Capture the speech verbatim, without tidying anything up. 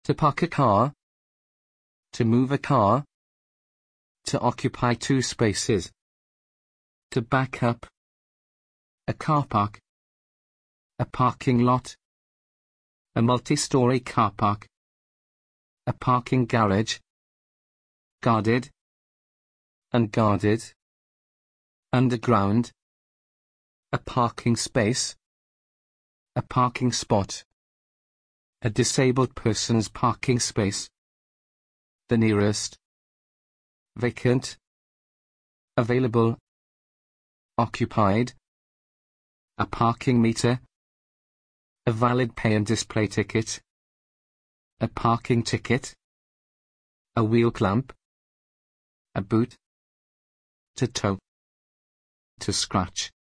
To park a car. To move a car. To occupy two spaces. To back up. A car park. A parking lot. A multi-story car park. A parking garage. Guarded. Unguarded. Underground. A parking space. A parking spot. A disabled person's parking space. The nearest. Vacant. Available. Occupied. A parking meter. A valid pay and display ticket. A parking ticket. A wheel clamp. A boot. To tow. To scratch.